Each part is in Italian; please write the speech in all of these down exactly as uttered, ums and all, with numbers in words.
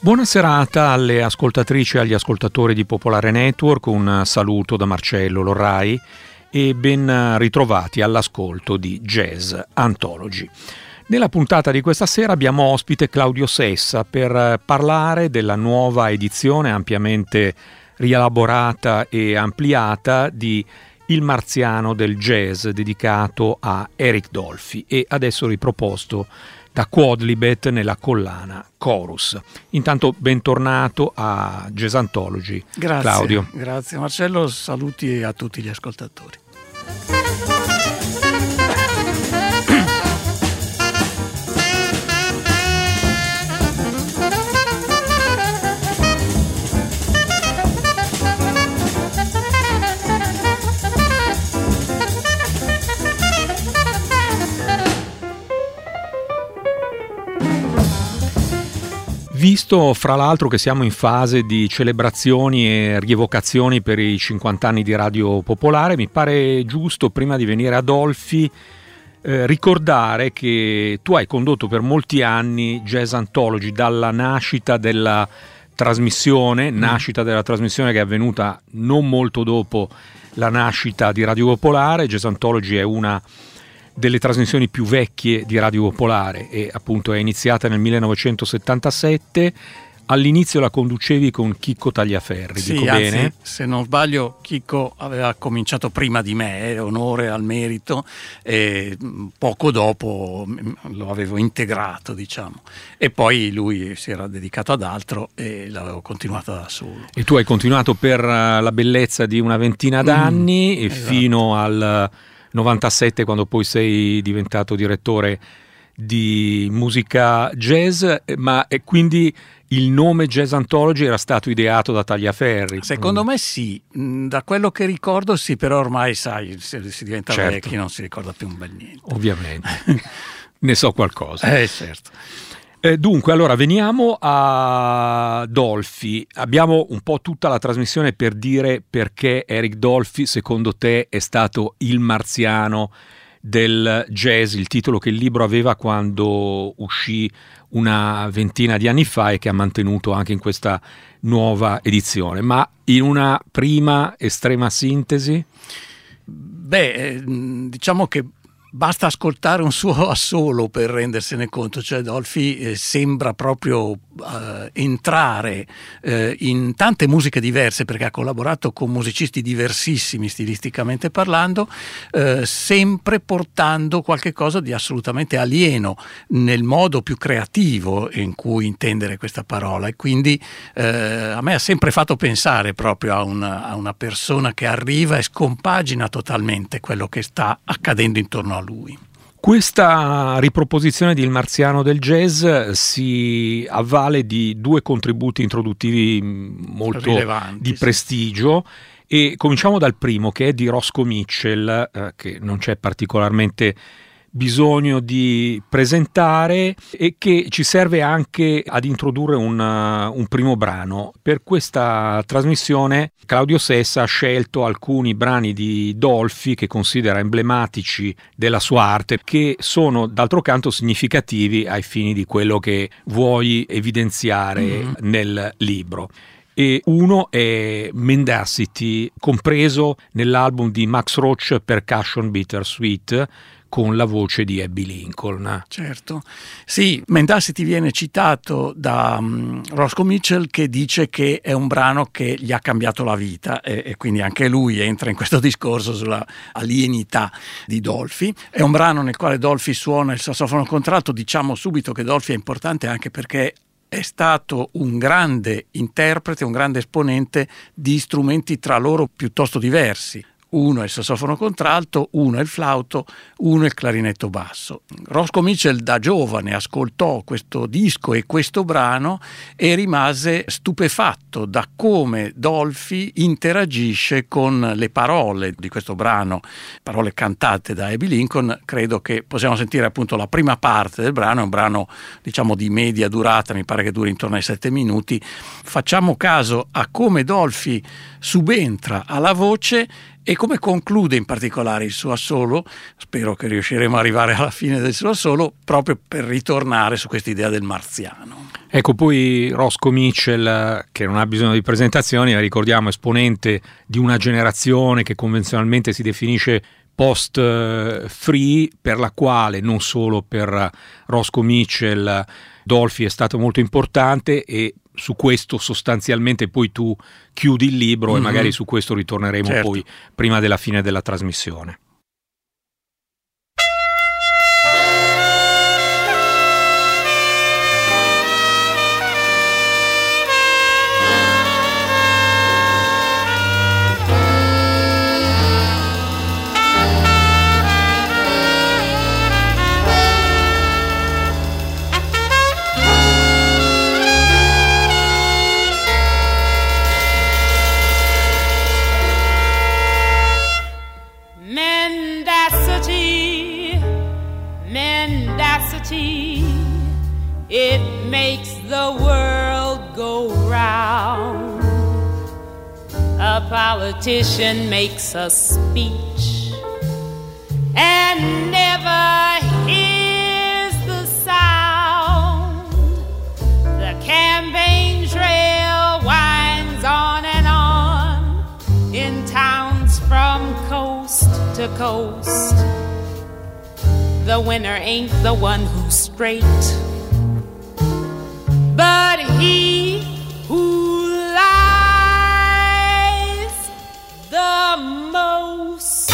Buona serata alle ascoltatrici e agli ascoltatori di Popolare Network, un saluto da Marcello Lorrai e ben ritrovati all'ascolto di Jazz Anthology. Nella puntata di questa sera abbiamo ospite Claudio Sessa per parlare della nuova edizione ampiamente rielaborata e ampliata di Il Marziano del Jazz, dedicato a Eric Dolphy e adesso riproposto da Quodlibet nella collana Chorus. Intanto bentornato a Jazz Anthology. Grazie, Claudio. Grazie Marcello, saluti a tutti gli ascoltatori. Visto fra l'altro che siamo in fase di celebrazioni e rievocazioni per i cinquanta anni di Radio Popolare, mi pare giusto, prima di venire a Dolphy, eh, ricordare che tu hai condotto per molti anni Jazz Anthology, dalla nascita della trasmissione, mm. nascita della trasmissione che è avvenuta non molto dopo la nascita di Radio Popolare. Jazz Anthology è una delle trasmissioni più vecchie di Radio Popolare e appunto è iniziata nel millenovecentosettantasette. All'inizio la conducevi con Chicco Tagliaferri, sì, dico anzi, bene? Se non sbaglio Chicco aveva cominciato prima di me, eh, onore al merito, e poco dopo lo avevo integrato, diciamo, e poi lui si era dedicato ad altro e l'avevo continuato da solo. E tu hai continuato per la bellezza di una ventina d'anni mm, e esatto. fino al novantasette, quando poi sei diventato direttore di musica jazz, ma e quindi il nome Jazz Anthology era stato ideato da Tagliaferri? Secondo mm. me sì, da quello che ricordo sì, però ormai sai, se si diventa certo. vecchi non si ricorda più un bel niente. Ovviamente, ne so qualcosa. Eh certo. Eh, dunque, allora veniamo a Dolphy. Abbiamo un po' tutta la trasmissione per dire perché Eric Dolphy, secondo te, è stato il marziano del jazz, il titolo che il libro aveva quando uscì una ventina di anni fa e che ha mantenuto anche in questa nuova edizione. Ma in una prima estrema sintesi? Beh, diciamo che basta ascoltare un suo assolo per rendersene conto, cioè Dolphy eh, sembra proprio eh, entrare eh, in tante musiche diverse, perché ha collaborato con musicisti diversissimi stilisticamente parlando, eh, sempre portando qualche cosa di assolutamente alieno nel modo più creativo in cui intendere questa parola, e quindi eh, a me ha sempre fatto pensare proprio a una, a una persona che arriva e scompagina totalmente quello che sta accadendo intorno a lui. Questa riproposizione di Il Marziano del Jazz si avvale di due contributi introduttivi molto rilevanti, di prestigio, e cominciamo dal primo, che è di Roscoe Mitchell, eh, che non c'è particolarmente bisogno di presentare e che ci serve anche ad introdurre un, un primo brano. Per questa trasmissione Claudio Sessa ha scelto alcuni brani di Dolphy che considera emblematici della sua arte, che sono d'altro canto significativi ai fini di quello che vuoi evidenziare mm-hmm. nel libro. E uno è Mendacity, compreso nell'album di Max Roach Percussion Bittersweet, con la voce di Abbey Lincoln. Certo, sì, Mendacity viene citato da um, Roscoe Mitchell, che dice che è un brano che gli ha cambiato la vita, e, e quindi anche lui entra in questo discorso sulla alienità di Dolphy. È un brano nel quale Dolphy suona il sassofono contralto. Diciamo subito che Dolphy è importante anche perché è stato un grande interprete, un grande esponente di strumenti tra loro piuttosto diversi. Uno è il sassofono contralto, uno è il flauto, uno è il clarinetto basso. Roscoe Mitchell da giovane ascoltò questo disco e questo brano e rimase stupefatto da come Dolphy interagisce con le parole di questo brano, parole cantate da Abbey Lincoln. Credo che possiamo sentire appunto la prima parte del brano, è un brano diciamo di media durata, mi pare che duri intorno ai sette minuti. Facciamo caso a come Dolphy subentra alla voce E come conclude in particolare il suo assolo, spero che riusciremo ad arrivare alla fine del suo assolo, proprio per ritornare su quest'idea del marziano. Ecco, poi Roscoe Mitchell, che non ha bisogno di presentazioni, ricordiamo, esponente di una generazione che convenzionalmente si definisce post-free, per la quale non solo per Roscoe Mitchell Dolphy è stato molto importante, e su questo sostanzialmente poi tu chiudi il libro, mm-hmm. e magari su questo ritorneremo, certo, poi prima della fine della trasmissione. It makes the world go round. A politician makes a speech and never hears the sound. The campaign trail winds on and on in towns from coast to coast. The winner ain't the one who's straight, but he who lies the most.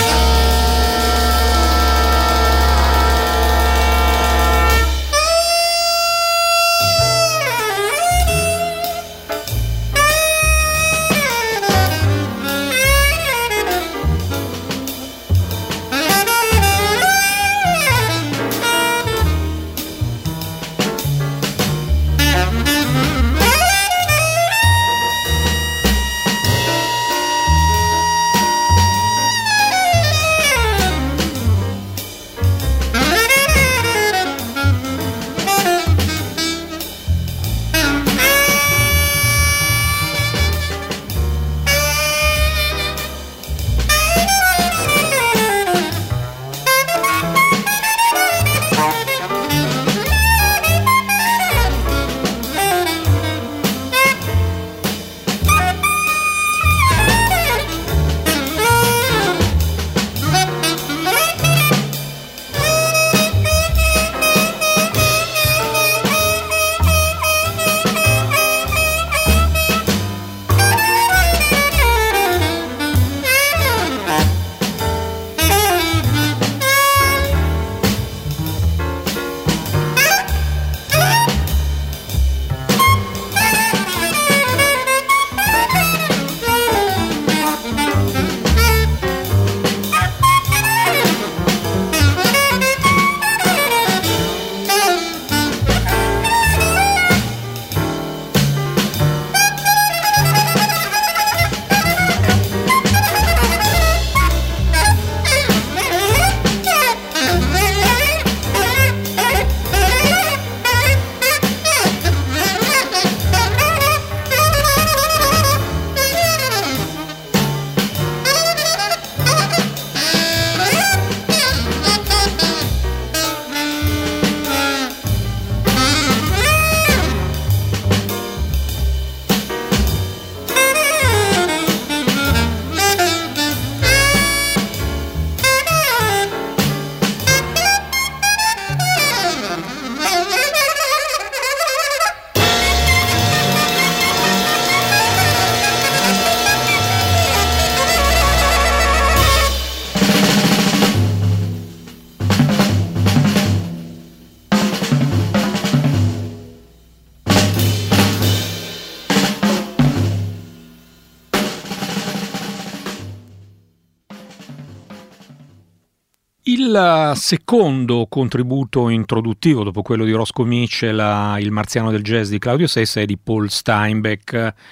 Il secondo contributo introduttivo, dopo quello di Roscoe Mitchell a Il marziano del jazz di Claudio Sessa, è di Paul Steinbeck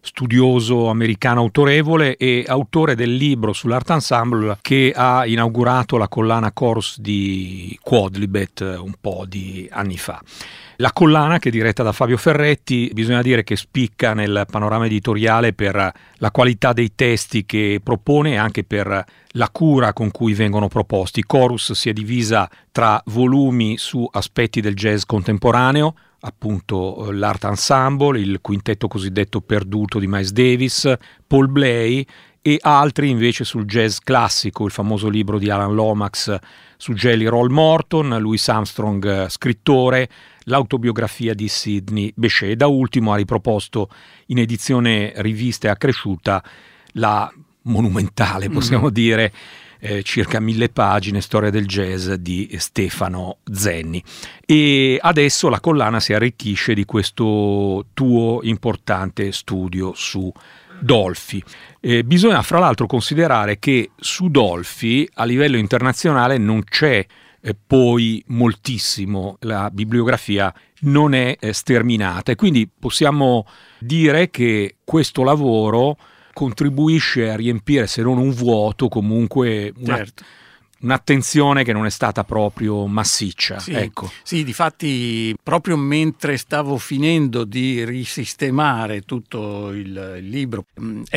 studioso americano autorevole e autore del libro sull'Art Ensemble che ha inaugurato la collana Chorus di Quodlibet un po' di anni fa. La collana, che è diretta da Fabio Ferretti, bisogna dire che spicca nel panorama editoriale per la qualità dei testi che propone e anche per la cura con cui vengono proposti. Chorus si è divisa tra volumi su aspetti del jazz contemporaneo, appunto l'Art Ensemble, il quintetto cosiddetto perduto di Miles Davis, Paul Bley, e altri invece sul jazz classico, il famoso libro di Alan Lomax su Jelly Roll Morton, Louis Armstrong scrittore, l'autobiografia di Sidney Bechet. Da ultimo ha riproposto in edizione rivista e accresciuta la monumentale, possiamo mm-hmm. dire, eh, circa mille pagine, Storia del jazz di Stefano Zenni. E adesso la collana si arricchisce di questo tuo importante studio su Dolphy. Eh, bisogna fra l'altro considerare che su Dolphy a livello internazionale non c'è eh, poi moltissimo, la bibliografia non è eh, sterminata e quindi possiamo dire che questo lavoro contribuisce a riempire, se non un vuoto, comunque una, certo. un'attenzione che non è stata proprio massiccia. Sì, ecco. sì, difatti proprio mentre stavo finendo di risistemare tutto il, il libro è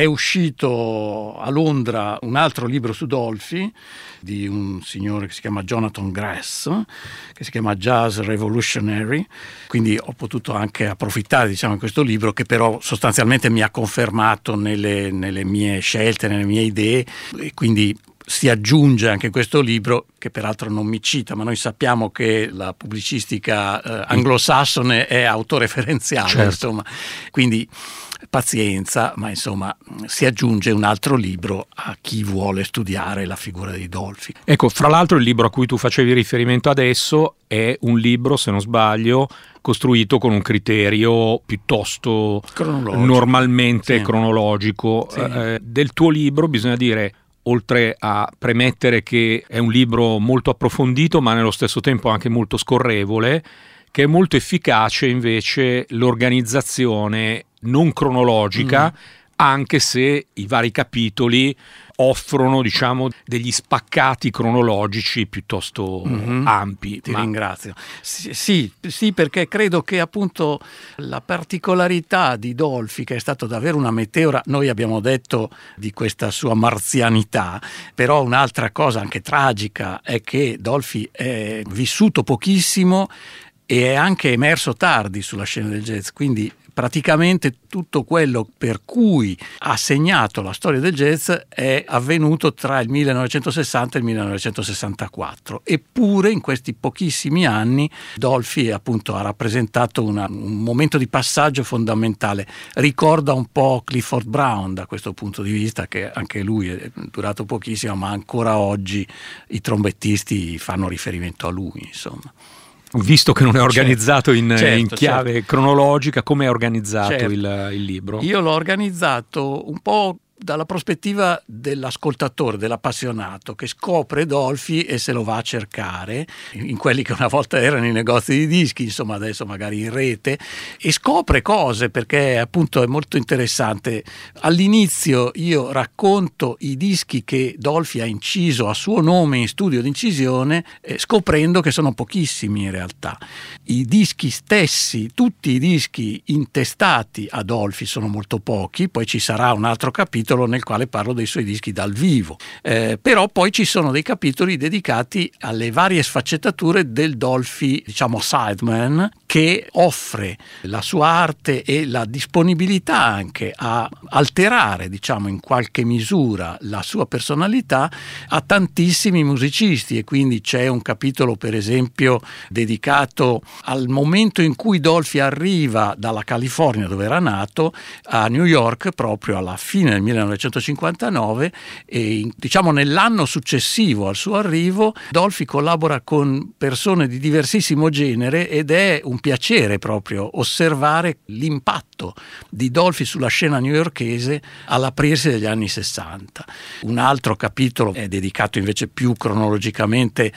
uscito a Londra un altro libro su Dolphy di un signore che si chiama Jonathan Grass, che si chiama Jazz Revolutionary, quindi ho potuto anche approfittare, diciamo, di questo libro che però sostanzialmente mi ha confermato nelle, nelle mie scelte, nelle mie idee, e quindi si aggiunge anche questo libro, che peraltro non mi cita, ma noi sappiamo che la pubblicistica eh, anglosassone è autoreferenziale, certo. insomma, quindi pazienza, ma insomma si aggiunge un altro libro a chi vuole studiare la figura di Dolphy. Ecco, fra l'altro il libro a cui tu facevi riferimento adesso è un libro, se non sbaglio, costruito con un criterio piuttosto cronologico. normalmente sì. cronologico. Sì. Eh, del tuo libro bisogna dire, oltre a premettere che è un libro molto approfondito ma nello stesso tempo anche molto scorrevole, che è molto efficace invece l'organizzazione non cronologica, mm. anche se i vari capitoli offrono, diciamo, degli spaccati cronologici piuttosto mm-hmm. ampi. Ti ma... ringrazio. Sì, sì, sì, perché credo che appunto la particolarità di Dolphy, che è stato davvero una meteora, noi abbiamo detto di questa sua marzianità, però un'altra cosa anche tragica è che Dolphy è vissuto pochissimo e è anche emerso tardi sulla scena del jazz, quindi praticamente tutto quello per cui ha segnato la storia del jazz è avvenuto tra il millenovecentosessanta e il millenovecentosessantaquattro, eppure in questi pochissimi anni Dolphy appunto ha rappresentato una, un momento di passaggio fondamentale. Ricorda un po' Clifford Brown da questo punto di vista, che anche lui è durato pochissimo, ma ancora oggi i trombettisti fanno riferimento a lui, insomma. Visto che non è organizzato in, certo, in chiave certo. cronologica, come è organizzato certo. il, il libro? Io l'ho organizzato un po' dalla prospettiva dell'ascoltatore, dell'appassionato che scopre Dolphy e se lo va a cercare in quelli che una volta erano i negozi di dischi, insomma adesso magari in rete, e scopre cose, perché appunto è molto interessante. All'inizio io racconto i dischi che Dolphy ha inciso a suo nome in studio di incisione, eh, scoprendo che sono pochissimi in realtà. I dischi stessi, tutti i dischi intestati a Dolphy sono molto pochi, poi ci sarà un altro capitolo nel quale parlo dei suoi dischi dal vivo, eh, però poi ci sono dei capitoli dedicati alle varie sfaccettature del Dolphy, diciamo sideman, che offre la sua arte e la disponibilità anche a alterare, diciamo in qualche misura, la sua personalità a tantissimi musicisti, e quindi c'è un capitolo per esempio dedicato al momento in cui Dolphy arriva dalla California, dove era nato, a New York proprio alla fine del millenovecentocinquantanove, e diciamo nell'anno successivo al suo arrivo Dolphy collabora con persone di diversissimo genere ed è un piacere proprio osservare l'impatto di Dolphy sulla scena newyorkese all'aprirsi degli anni sessanta. Un altro capitolo è dedicato invece più cronologicamente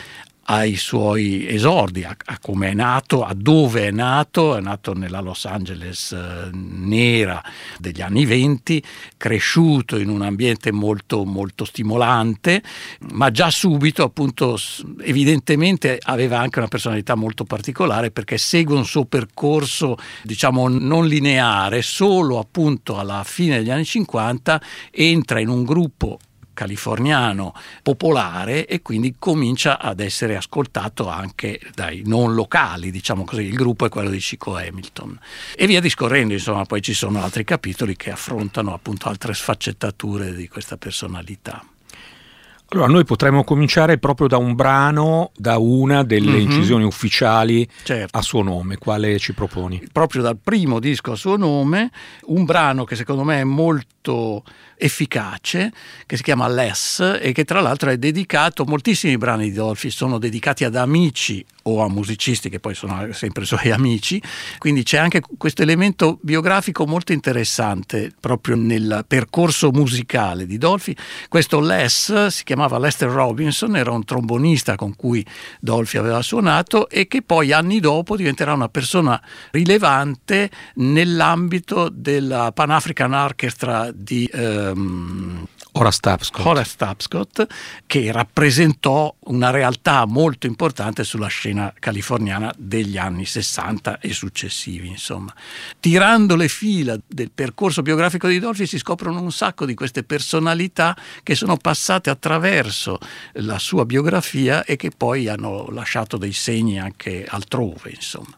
ai suoi esordi, a, a come è nato, a dove è nato. È nato nella Los Angeles eh, nera degli anni venti, cresciuto in un ambiente molto molto stimolante, ma già subito appunto evidentemente aveva anche una personalità molto particolare, perché segue un suo percorso diciamo non lineare. Solo appunto alla fine degli anni cinquanta entra in un gruppo californiano popolare e quindi comincia ad essere ascoltato anche dai non locali, diciamo così. Il gruppo è quello di Chico Hamilton e via discorrendo, insomma. Poi ci sono altri capitoli che affrontano appunto altre sfaccettature di questa personalità. Allora, noi potremmo cominciare proprio da un brano, da una delle mm-hmm. incisioni ufficiali certo. a suo nome. Quale ci proponi? Proprio dal primo disco a suo nome, un brano che secondo me è molto efficace, che si chiama Less e che tra l'altro è dedicato, moltissimi brani di Dolphy sono dedicati ad amici o a musicisti che poi sono sempre suoi amici, quindi c'è anche questo elemento biografico molto interessante proprio nel percorso musicale di Dolphy. Questo Less si chiamava Lester Robinson, era un trombonista con cui Dolphy aveva suonato e che poi anni dopo diventerà una persona rilevante nell'ambito della Pan African Orchestra di ehm, Horace Tapscott. Horace Tapscott, che rappresentò una realtà molto importante sulla scena californiana degli anni sessanta e successivi, insomma. Tirando le fila del percorso biografico di Dolphy si scoprono un sacco di queste personalità che sono passate attraverso la sua biografia e che poi hanno lasciato dei segni anche altrove, insomma.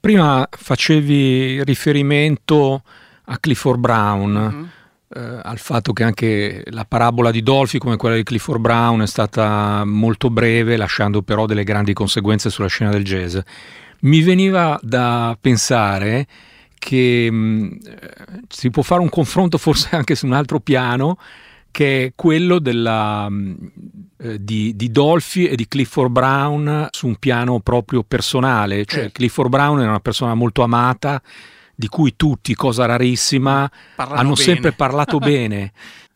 Prima facevi riferimento a Clifford Brown, mm-hmm. eh, al fatto che anche la parabola di Dolphy, come quella di Clifford Brown, è stata molto breve, lasciando però delle grandi conseguenze sulla scena del jazz. Mi veniva da pensare che mh, si può fare un confronto forse anche su un altro piano, che è quello della, eh, di, di Dolphy e di Clifford Brown su un piano proprio personale. Cioè, certo. Clifford Brown era una persona molto amata, di cui tutti, cosa rarissima, Parlano hanno bene. sempre parlato bene.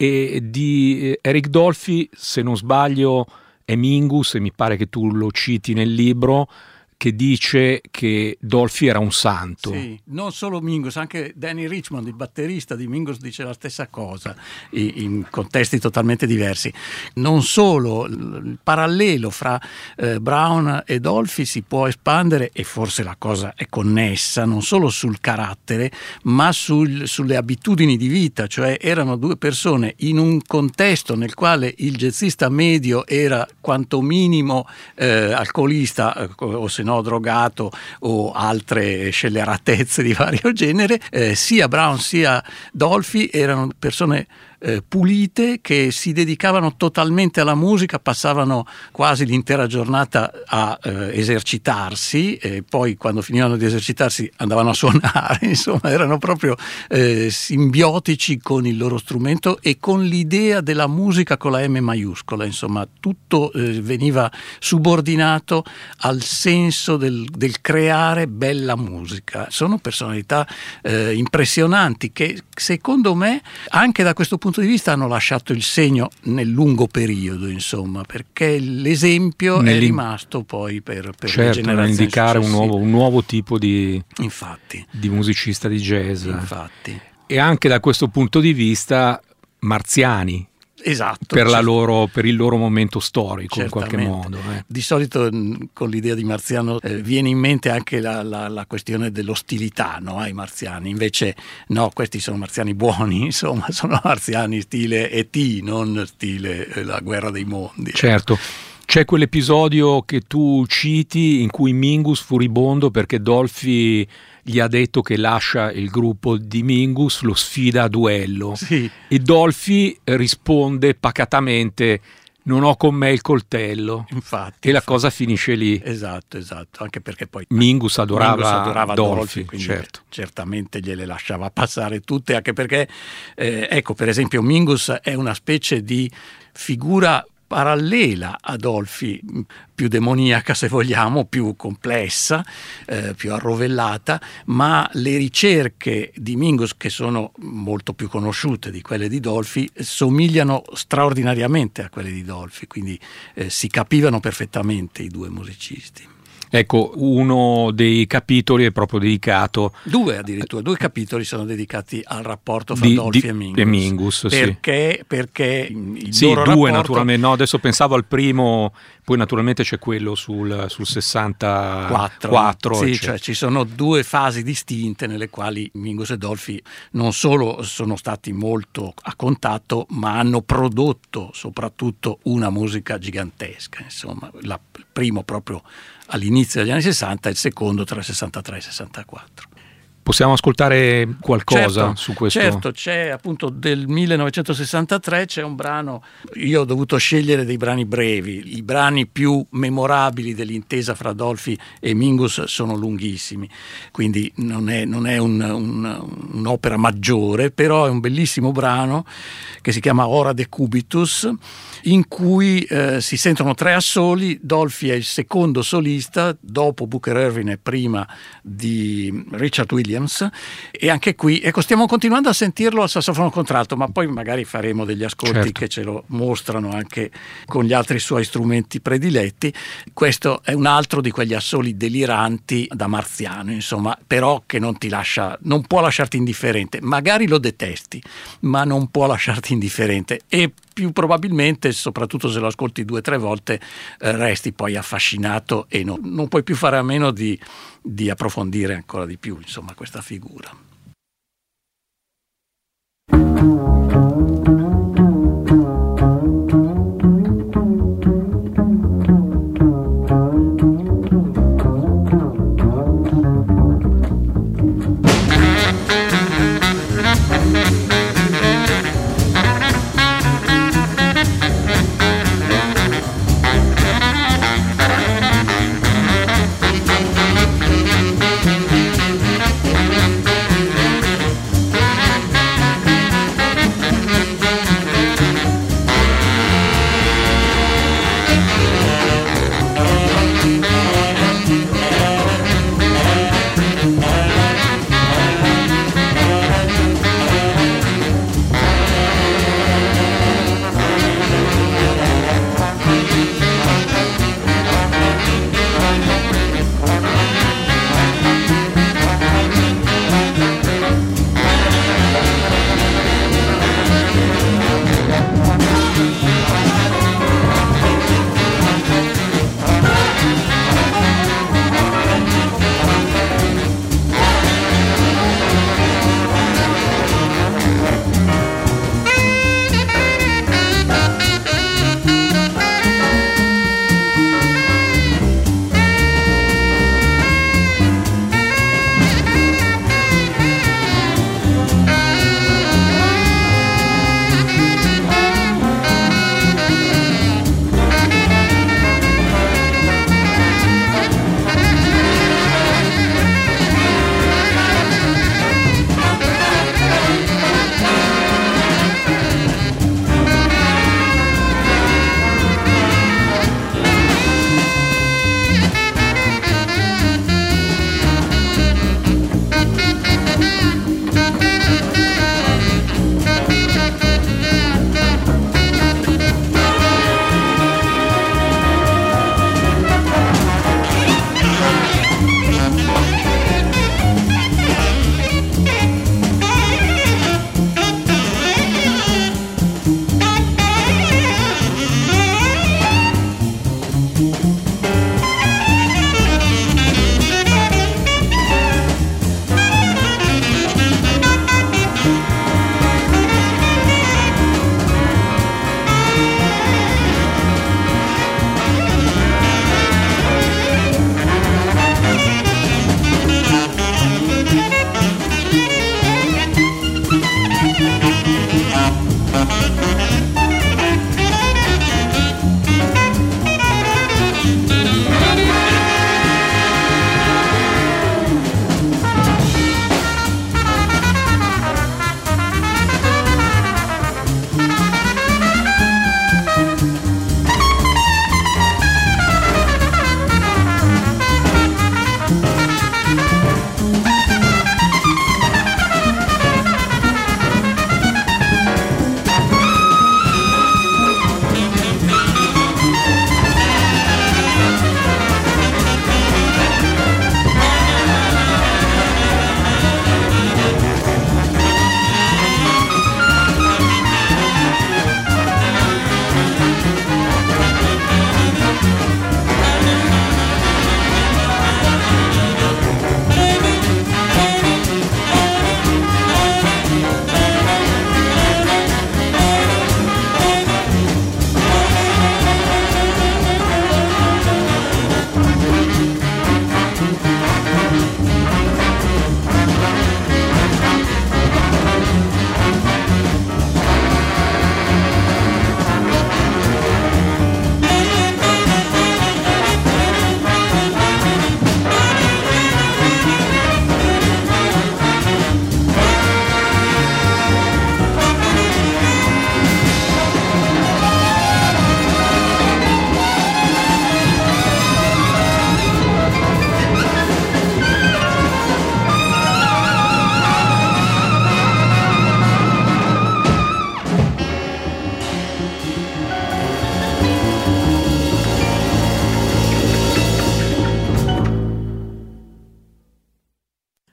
E di Eric Dolphy, se non sbaglio, è Mingus, e mi pare che tu lo citi nel libro, che dice che Dolphy era un santo. Sì, non solo Mingus, anche Danny Richmond, il batterista di Mingus, dice la stessa cosa, in contesti totalmente diversi. Non solo, il parallelo fra eh, Brown e Dolphy si può espandere, e forse la cosa è connessa, non solo sul carattere, ma sul, sulle abitudini di vita, cioè erano due persone in un contesto nel quale il jazzista medio era quanto minimo eh, alcolista, o se no drogato, o altre scelleratezze di vario genere. Eh, sia Brown sia Dolphy erano persone eh, pulite, che si dedicavano totalmente alla musica, passavano quasi l'intera giornata a eh, esercitarsi, e poi quando finivano di esercitarsi andavano a suonare. Insomma, erano proprio eh, simbiotici con il loro strumento e con l'idea della musica con la M maiuscola. Insomma, tutto eh, veniva subordinato al senso del, del creare bella musica. Sono personalità eh, impressionanti, che secondo me anche da questo punto di vista hanno lasciato il segno nel lungo periodo, insomma, perché l'esempio Nell'in... è rimasto poi per, per certo, le generazioni indicare un nuovo, un nuovo tipo di, Infatti. di musicista di jazz. Infatti. E anche da questo punto di vista marziani. Esatto, per, la certo. loro, per il loro momento storico. Certamente. In qualche modo. Eh. Di solito con l'idea di marziano eh, viene in mente anche la, la, la questione dell'ostilità, no, ai marziani. Invece no, questi sono marziani buoni, insomma, sono marziani stile E T, non stile eh, la guerra dei mondi. Certo. C'è quell'episodio che tu citi in cui Mingus, furibondo perché Dolphy gli ha detto che lascia il gruppo di Mingus, lo sfida a duello. Sì. E Dolphy risponde pacatamente: non ho con me il coltello. Infatti. E la infatti. cosa finisce lì. Esatto, esatto. Anche perché poi Mingus adorava, Mingus adorava Dolphy, Dolphy, quindi certo. certamente gliele lasciava passare tutte, anche perché, eh, ecco, per esempio Mingus è una specie di figura parallela a Dolphy, più demoniaca se vogliamo, più complessa, eh, più arrovellata, ma le ricerche di Mingus, che sono molto più conosciute di quelle di Dolphy, somigliano straordinariamente a quelle di Dolphy, quindi eh, si capivano perfettamente i due musicisti. Ecco, uno dei capitoli è proprio dedicato... Due addirittura, due capitoli sono dedicati al rapporto fra di, Dolphy di, e Mingus. E Mingus perché, sì. perché il sì, loro due rapporto... naturalmente, no, adesso pensavo al primo, poi naturalmente c'è quello sul, sul sessantaquattro. Sì, cioè. cioè ci sono due fasi distinte nelle quali Mingus e Dolphy non solo sono stati molto a contatto, ma hanno prodotto soprattutto una musica gigantesca. Insomma, la, il primo proprio all'inizio degli anni sessanta e il secondo tra il sessantatré e il sessantaquattro. Possiamo ascoltare qualcosa certo, su questo? Certo, c'è appunto del millenovecentosessantatré, c'è un brano, io ho dovuto scegliere dei brani brevi, i brani più memorabili dell'intesa fra Dolphy e Mingus sono lunghissimi, quindi non è, non è un, un, un'opera maggiore, però è un bellissimo brano che si chiama Ora Decubitus, in cui eh, si sentono tre assoli. Dolphy è il secondo solista, dopo Booker Ervin e prima di Richard Williams, e anche qui ecco, stiamo continuando a sentirlo al sassofono contralto, ma poi magari faremo degli ascolti certo. che ce lo mostrano anche con gli altri suoi strumenti prediletti. Questo è un altro di quegli assoli deliranti da marziano, insomma, però che non ti lascia, non può lasciarti indifferente. Magari lo detesti, ma non può lasciarti indifferente, e più probabilmente, soprattutto se lo ascolti due o tre volte, eh, resti poi affascinato e non, non puoi più fare a meno di, di approfondire ancora di più, insomma, questa figura.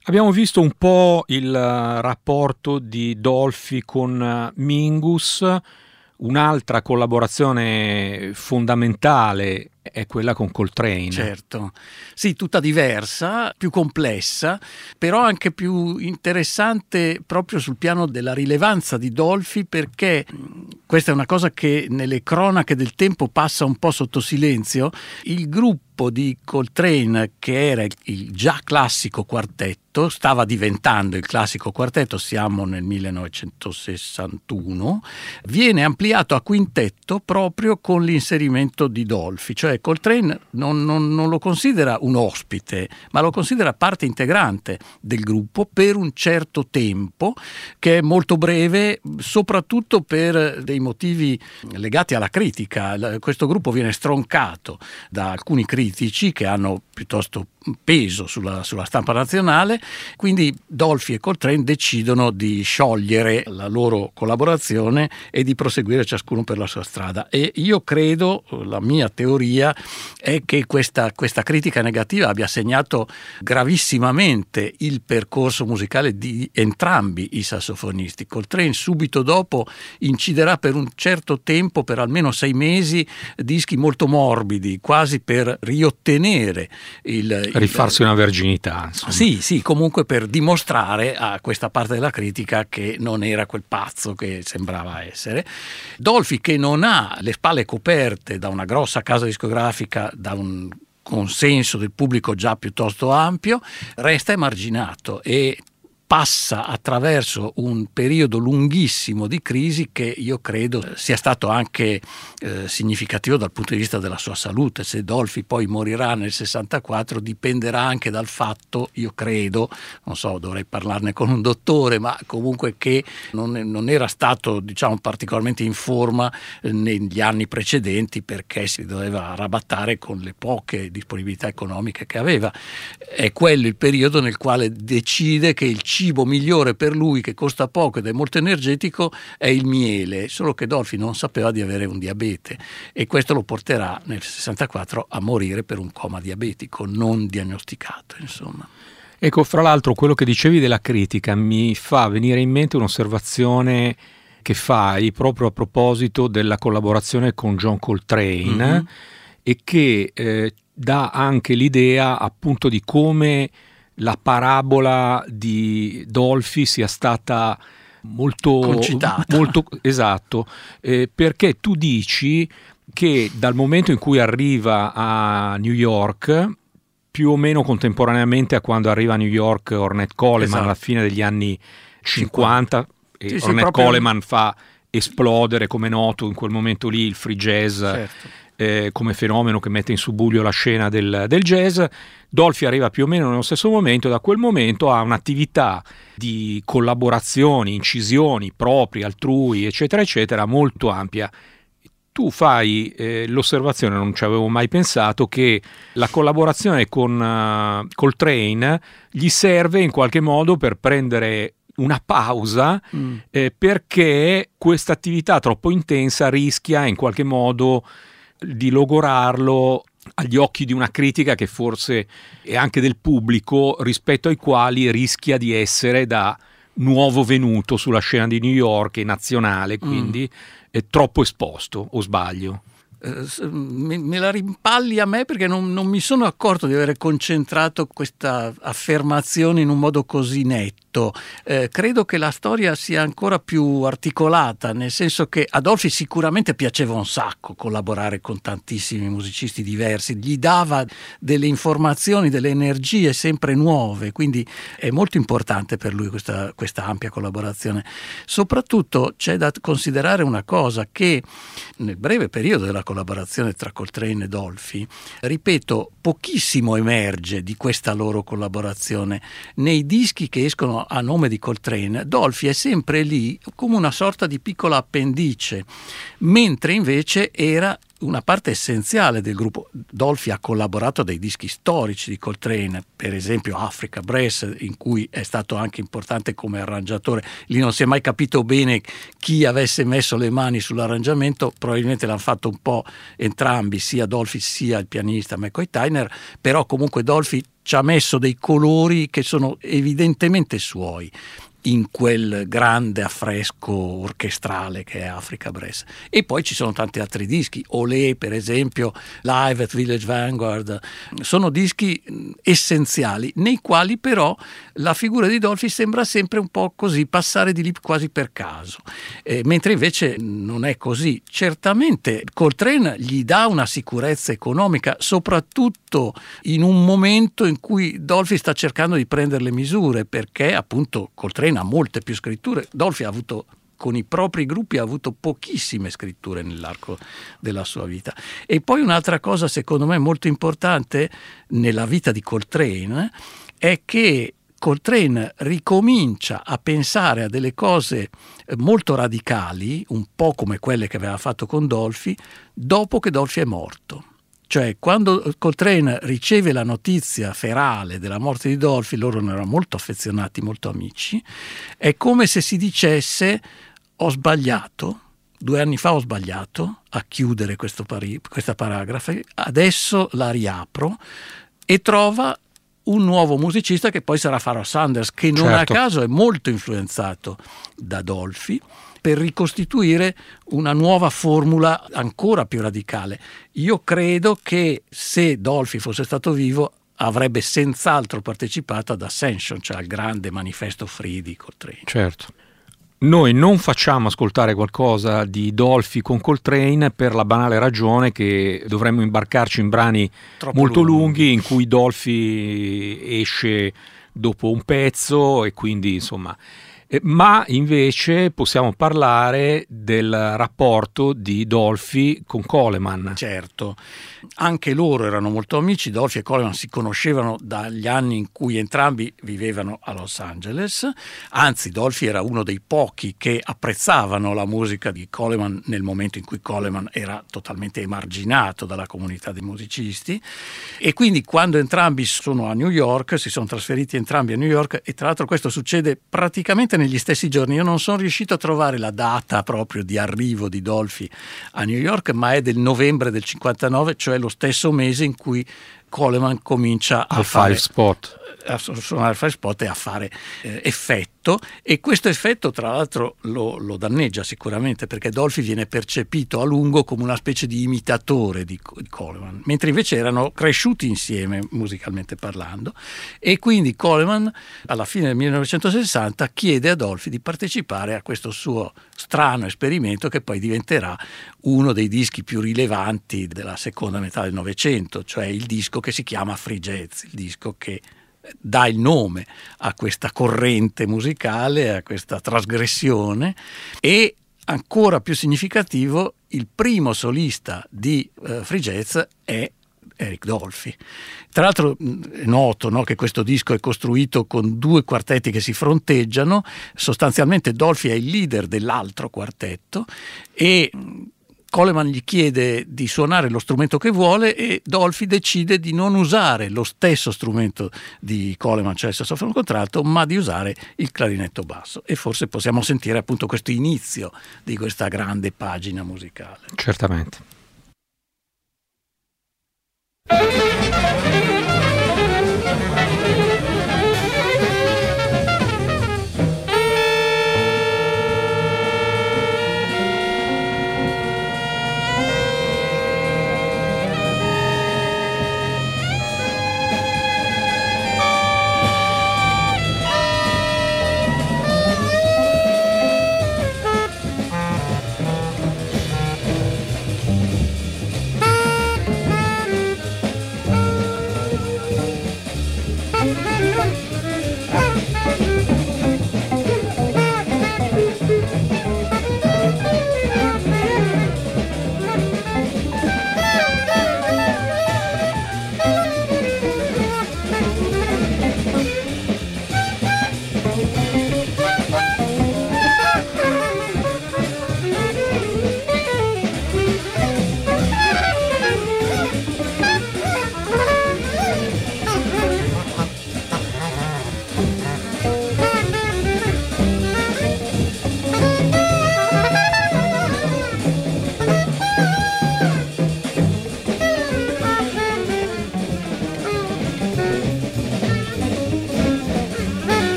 Abbiamo visto un po' il rapporto di Dolphy con Mingus. Un'altra collaborazione fondamentale è quella con Coltrane. Certo, sì, tutta diversa, più complessa, però anche più interessante proprio sul piano della rilevanza di Dolphy, perché questa è una cosa che nelle cronache del tempo passa un po' sotto silenzio. Il gruppo di Coltrane, che era il già classico quartetto, stava diventando il classico quartetto, siamo nel millenovecentosessantuno, viene ampliato a quintetto proprio con l'inserimento di Dolphy, cioè Coltrane non, non, non lo considera un ospite, ma lo considera parte integrante del gruppo per un certo tempo, che è molto breve, soprattutto per dei motivi legati alla critica. Questo gruppo viene stroncato da alcuni critici che hanno piuttosto peso sulla, sulla stampa nazionale, quindi Dolphy e Coltrane decidono di sciogliere la loro collaborazione e di proseguire ciascuno per la sua strada. E io credo, la mia teoria è che questa, questa critica negativa abbia segnato gravissimamente il percorso musicale di entrambi i sassofonisti. Coltrane subito dopo inciderà per un certo tempo, per almeno sei mesi, dischi molto morbidi, quasi per riottenere il rifarsi una verginità, insomma. Sì, sì, comunque per dimostrare a questa parte della critica che non era quel pazzo che sembrava essere. Dolphy, che non ha le spalle coperte da una grossa casa discografica, da un consenso del pubblico già piuttosto ampio, resta emarginato e passa attraverso un periodo lunghissimo di crisi che io credo sia stato anche eh, significativo dal punto di vista della sua salute. Se Dolphy poi morirà nel sessantaquattro dipenderà anche dal fatto, io credo, non so, dovrei parlarne con un dottore, ma comunque che non, non era stato, diciamo, particolarmente in forma eh, negli anni precedenti, perché si doveva arrabattare con le poche disponibilità economiche che aveva. È quello il periodo nel quale decide che il cibo migliore per lui, che costa poco ed è molto energetico, è il miele, solo che Dolphy non sapeva di avere un diabete e questo lo porterà nel sessantaquattro a morire per un coma diabetico non diagnosticato, insomma. Ecco, fra l'altro, quello che dicevi della critica mi fa venire in mente un'osservazione che fai proprio a proposito della collaborazione con John Coltrane, mm-hmm. e che eh, dà anche l'idea appunto di come la parabola di Dolphy sia stata molto concitata. Molto, esatto, eh, perché tu dici che dal momento in cui arriva a New York, più o meno contemporaneamente a quando arriva a New York Ornette Coleman, esatto. alla fine degli anni cinquanta, e sì, Ornette sì, proprio... Coleman fa esplodere, come noto, in quel momento lì il free jazz, certo. eh, come fenomeno che mette in subbuglio la scena del, del jazz. Dolphy arriva più o meno nello stesso momento, da quel momento ha un'attività di collaborazioni, incisioni proprie, altrui, eccetera, eccetera, molto ampia. Tu fai eh, l'osservazione, non ci avevo mai pensato, che la collaborazione con uh, Coltrane gli serve in qualche modo per prendere una pausa, mm. eh, perché questa attività troppo intensa rischia in qualche modo di logorarlo agli occhi di una critica che forse è anche del pubblico, rispetto ai quali rischia di essere da nuovo venuto sulla scena di New York e nazionale, quindi mm. è troppo esposto, o sbaglio? Eh, me, me la rimpalli a me, perché non, non mi sono accorto di aver concentrato questa affermazione in un modo così netto. Eh, credo che la storia sia ancora più articolata, nel senso che a Dolphy sicuramente piaceva un sacco collaborare con tantissimi musicisti diversi, gli dava delle informazioni, delle energie sempre nuove, quindi è molto importante per lui questa, questa ampia collaborazione. Soprattutto c'è da considerare una cosa, che nel breve periodo della collaborazione tra Coltrane e Dolphy, ripeto, pochissimo emerge di questa loro collaborazione. Nei dischi che escono a nome di Coltrane, Dolphy è sempre lì come una sorta di piccola appendice, mentre invece era una parte essenziale del gruppo. Dolphy ha collaborato a dei dischi storici di Coltrane, per esempio Africa Brass, in cui è stato anche importante come arrangiatore. Lì non si è mai capito bene chi avesse messo le mani sull'arrangiamento, probabilmente l'hanno fatto un po' entrambi, sia Dolphy sia il pianista McCoy Tyner, però comunque Dolphy ci ha messo dei colori che sono evidentemente suoi in quel grande affresco orchestrale che è Africa Brass. E poi ci sono tanti altri dischi, Olé per esempio, Live at Village Vanguard, sono dischi essenziali nei quali però la figura di Dolphy sembra sempre un po' così passare di lì quasi per caso, eh, mentre invece non è così. Certamente Coltrane gli dà una sicurezza economica, soprattutto in un momento in cui Dolphy sta cercando di prendere le misure, perché appunto Coltrane ha molte più scritture. Dolphy ha avuto, con i propri gruppi, ha avuto pochissime scritture nell'arco della sua vita. E poi un'altra cosa secondo me molto importante nella vita di Coltrane è che Coltrane ricomincia a pensare a delle cose molto radicali, un po' come quelle che aveva fatto con Dolphy, dopo che Dolphy è morto. Cioè, quando Coltrane riceve la notizia ferale della morte di Dolphy, loro erano molto affezionati, molto amici, è come se si dicesse: ho sbagliato, due anni fa ho sbagliato a chiudere questo pari- questa paragrafa, adesso la riapro, e trova un nuovo musicista che poi sarà Pharoah Sanders, che non certo. a caso è molto influenzato da Dolphy, per ricostituire una nuova formula ancora più radicale. Io credo che se Dolphy fosse stato vivo avrebbe senz'altro partecipato ad Ascension, cioè al grande manifesto free di Coltrane. Certo. Noi non facciamo ascoltare qualcosa di Dolphy con Coltrane per la banale ragione che dovremmo imbarcarci in brani Troppo molto lunghi. lunghi in cui Dolphy esce dopo un pezzo e quindi insomma... Ma invece possiamo parlare del rapporto di Dolphy con Coleman. Certo, anche loro erano molto amici. Dolphy e Coleman si conoscevano dagli anni in cui entrambi vivevano a Los Angeles. Anzi, Dolphy era uno dei pochi che apprezzavano la musica di Coleman nel momento in cui Coleman era totalmente emarginato dalla comunità dei musicisti. E quindi quando entrambi sono a New York, si sono trasferiti entrambi a New York, e tra l'altro questo succede praticamente negli stessi giorni. Io non sono riuscito a trovare la data proprio di arrivo di Dolphy a New York, ma è del novembre del cinquantanove, cioè lo stesso mese in cui Coleman comincia a al fare five spot. a suonare il five spot e a fare eh, effetto, e questo effetto tra l'altro lo, lo danneggia sicuramente, perché Dolphy viene percepito a lungo come una specie di imitatore di, di Coleman, mentre invece erano cresciuti insieme musicalmente parlando. E quindi Coleman alla fine del millenovecentosessanta chiede a Dolphy di partecipare a questo suo strano esperimento che poi diventerà uno dei dischi più rilevanti della seconda metà del Novecento, cioè il disco che si chiama Free Jazz, il disco che dà il nome a questa corrente musicale, a questa trasgressione. E ancora più significativo, il primo solista di uh, Free Jazz è Eric Dolphy. Tra l'altro è noto, no, che questo disco è costruito con due quartetti che si fronteggiano. Sostanzialmente Dolphy è il leader dell'altro quartetto e Coleman gli chiede di suonare lo strumento che vuole e Dolphy decide di non usare lo stesso strumento di Coleman, cioè il sassofono contralto, ma di usare il clarinetto basso. E forse possiamo sentire appunto questo inizio di questa grande pagina musicale. Certamente.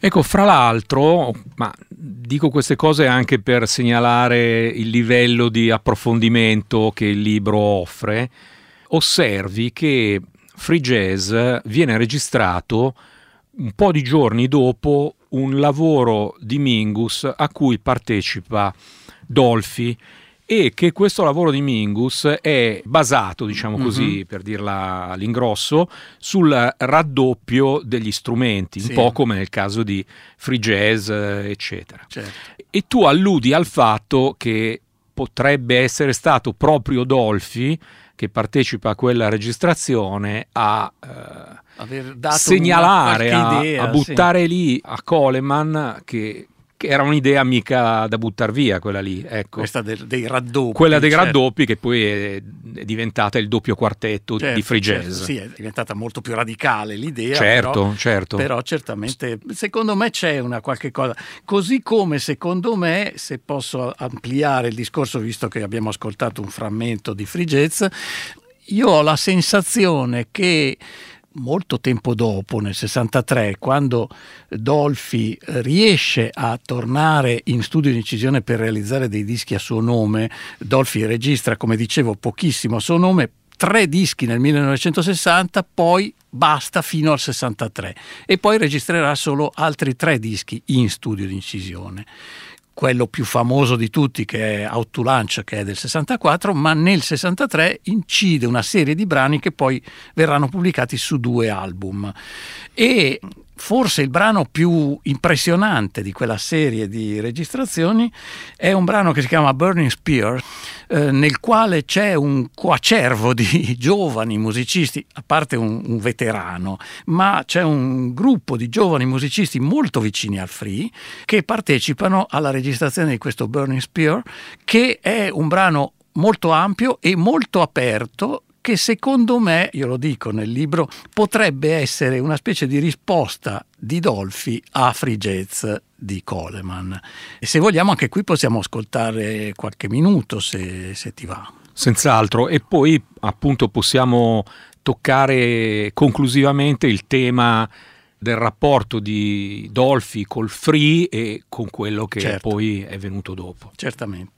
Ecco, fra l'altro, ma dico queste cose anche per segnalare il livello di approfondimento che il libro offre, osservi che Free Jazz viene registrato un po' di giorni dopo un lavoro di Mingus a cui partecipa Dolphy, e che questo lavoro di Mingus è basato, diciamo così, mm-hmm. per dirla all'ingrosso, sul raddoppio degli strumenti, sì. un po' come nel caso di Free Jazz, eccetera. Certo. E tu alludi al fatto che potrebbe essere stato proprio Dolphy che partecipa a quella registrazione a eh, aver dato segnalare, una, a, idea, a buttare sì. lì a Coleman che, che era un'idea mica da buttar via, quella lì, ecco. Questa del, dei raddoppi. Quella dei certo. raddoppi, che poi è, è diventata il doppio quartetto certo, di Free Jazz. Certo, sì, è diventata molto più radicale l'idea. Certo, però, certo. Però certamente, secondo me c'è una qualche cosa. Così come secondo me, se posso ampliare il discorso, visto che abbiamo ascoltato un frammento di Free Jazz, io ho la sensazione che molto tempo dopo, nel sessantatré, quando Dolphy riesce a tornare in studio di incisione per realizzare dei dischi a suo nome, Dolphy registra, come dicevo, pochissimo a suo nome, tre dischi nel millenovecentosessanta, poi basta fino al sessantatré, e poi registrerà solo altri tre dischi in studio di incisione. Quello più famoso di tutti, che è Out to Lunch, che è del sessantaquattro, ma nel sessantatré incide una serie di brani che poi verranno pubblicati su due album. E forse il brano più impressionante di quella serie di registrazioni è un brano che si chiama Burning Spear, eh, nel quale c'è un coacervo di giovani musicisti, a parte un, un veterano, ma c'è un gruppo di giovani musicisti molto vicini al Free che partecipano alla registrazione di questo Burning Spear, che è un brano molto ampio e molto aperto, che secondo me, io lo dico nel libro, potrebbe essere una specie di risposta di Dolphy a Free Jazz di Coleman. E se vogliamo anche qui possiamo ascoltare qualche minuto, se, se ti va. Senz'altro, e poi appunto possiamo toccare conclusivamente il tema del rapporto di Dolphy col Free e con quello che certo. poi è venuto dopo. Certamente.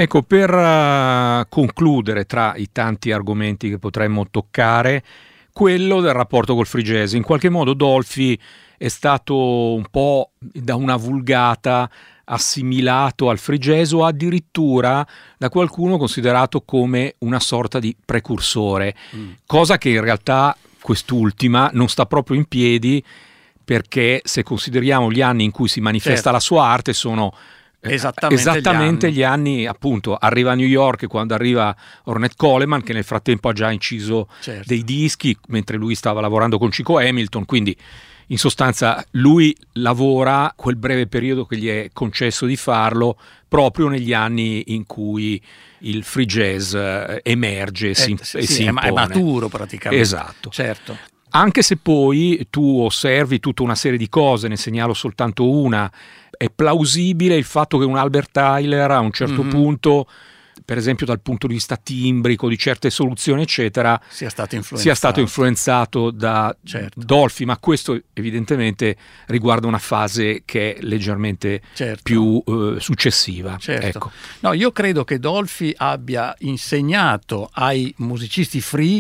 Ecco, per uh, concludere tra i tanti argomenti che potremmo toccare, quello del rapporto col free jazz. In qualche modo Dolphy è stato un po' da una vulgata assimilato al free jazz, o addirittura da qualcuno considerato come una sorta di precursore, mm. cosa che in realtà quest'ultima non sta proprio in piedi, perché se consideriamo gli anni in cui si manifesta certo. la sua arte sono esattamente, esattamente gli, anni. gli anni, appunto, arriva a New York quando arriva Ornette Coleman, che nel frattempo ha già inciso certo. dei dischi mentre lui stava lavorando con Chico Hamilton, quindi in sostanza lui lavora quel breve periodo che gli è concesso di farlo proprio negli anni in cui il free jazz emerge eh, si, sì, e sì, si è, impone. È maturo praticamente. Esatto. Certo. Anche se poi tu osservi tutta una serie di cose, ne segnalo soltanto una, è plausibile il fatto che un Albert Tyler a un certo mm-hmm. punto, per esempio dal punto di vista timbrico di certe soluzioni eccetera, sia stato influenzato, sia stato influenzato da certo. Dolphy, ma questo evidentemente riguarda una fase che è leggermente certo. più eh, successiva. Certo. Ecco. No, io credo che Dolphy abbia insegnato ai musicisti free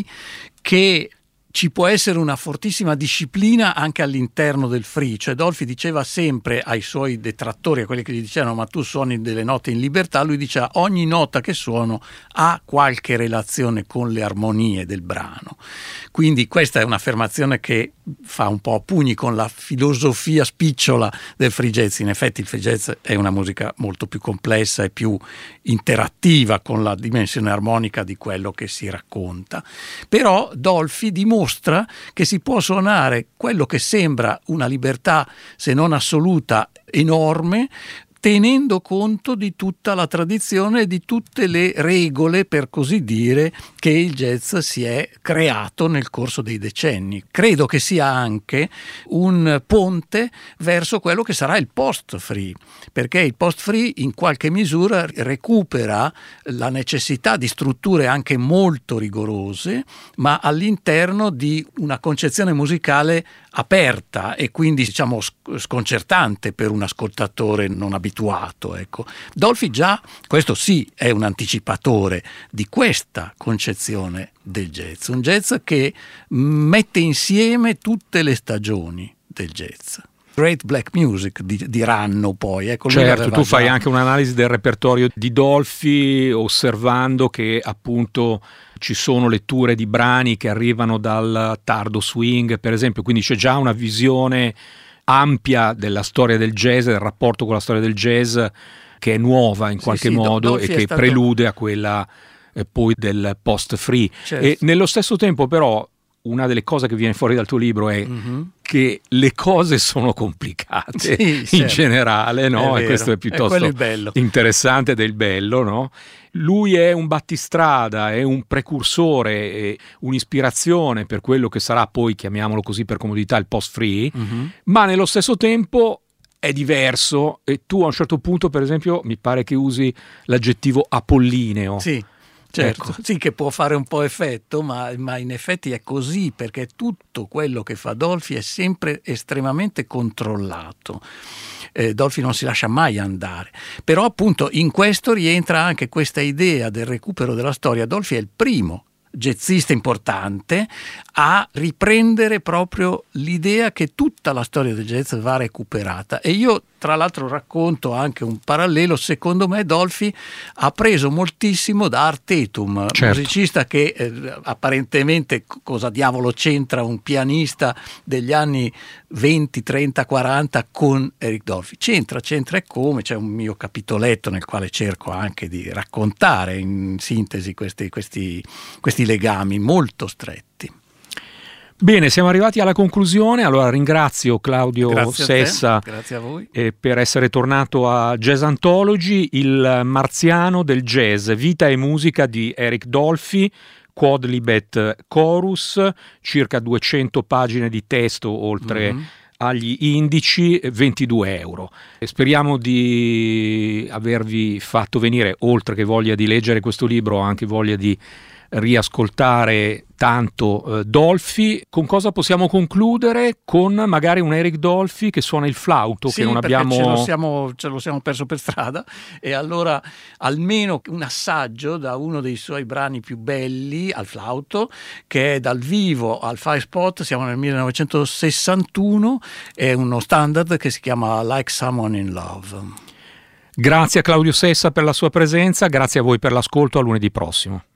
che ci può essere una fortissima disciplina anche all'interno del free. Cioè Dolphy diceva sempre ai suoi detrattori, a quelli che gli dicevano ma tu suoni delle note in libertà, lui diceva ogni nota che suono ha qualche relazione con le armonie del brano. Quindi questa è un'affermazione che fa un po' a pugni con la filosofia spicciola del free jazz. In effetti il free jazz è una musica molto più complessa e più interattiva con la dimensione armonica di quello che si racconta. Però Dolphy dimostra che si può suonare quello che sembra una libertà, se non assoluta, enorme, tenendo conto di tutta la tradizione e di tutte le regole, per così dire, che il jazz si è creato nel corso dei decenni. Credo che sia anche un ponte verso quello che sarà il post-free, perché il post-free in qualche misura recupera la necessità di strutture anche molto rigorose, ma all'interno di una concezione musicale aperta e quindi diciamo sconcertante per un ascoltatore non abituato. Ecco. Dolphy già, questo sì, è un anticipatore di questa concezione del jazz, un jazz che mette insieme tutte le stagioni del jazz. Great Black Music diranno poi. Ecco, certo, tu fai già anche un'analisi del repertorio di Dolphy osservando che appunto ci sono letture di brani che arrivano dal tardo swing, per esempio, quindi c'è già una visione ampia della storia del jazz, del rapporto con la storia del jazz, che è nuova in qualche sì, sì, modo Dolphy e che stato... prelude a quella eh, poi del post-free. Certo. E nello stesso tempo però una delle cose che viene fuori dal tuo libro è mm-hmm. che le cose sono complicate sì, in certo. generale, no? E questo è piuttosto è interessante ed è il bello, no? Lui è un battistrada, è un precursore, è un'ispirazione per quello che sarà poi, chiamiamolo così per comodità, il post-free, mm-hmm. ma nello stesso tempo è diverso e tu a un certo punto, per esempio, mi pare che usi l'aggettivo apollineo. Sì. Certo, ecco. Sì, che può fare un po' effetto, ma, ma in effetti è così, perché tutto quello che fa Dolphy è sempre estremamente controllato. Eh, Dolphy non si lascia mai andare. Però appunto in questo rientra anche questa idea del recupero della storia. Dolphy è il primo jazzista importante a riprendere proprio l'idea che tutta la storia del jazz va recuperata. E io tra l'altro racconto anche un parallelo. Secondo me Dolphy ha preso moltissimo da Art Tatum, certo. musicista che eh, apparentemente cosa diavolo c'entra un pianista degli anni venti, trenta, quaranta con Eric Dolphy? C'entra, c'entra e come. C'è un mio capitoletto nel quale cerco anche di raccontare in sintesi questi, questi, questi legami molto stretti. Bene, siamo arrivati alla conclusione. Allora ringrazio Claudio Grazie Sessa a te. Grazie a voi. Eh, per essere tornato a Jazz Anthology, il marziano del jazz, vita e musica di Eric Dolphy, Quodlibet Chorus, circa duecento pagine di testo oltre mm-hmm. agli indici, ventidue euro. E speriamo di avervi fatto venire, oltre che voglia di leggere questo libro, anche voglia di riascoltare tanto eh, Dolphy. Con cosa possiamo concludere? Con magari un Eric Dolphy che suona il flauto, sì, che non abbiamo... ce lo, siamo, ce lo siamo perso per strada, e allora almeno un assaggio da uno dei suoi brani più belli al flauto, che è dal vivo al Five Spot, siamo nel millenovecentosessantuno, è uno standard che si chiama Like Someone in Love. Grazie a Claudio Sessa per la sua presenza, grazie a voi per l'ascolto, a lunedì prossimo.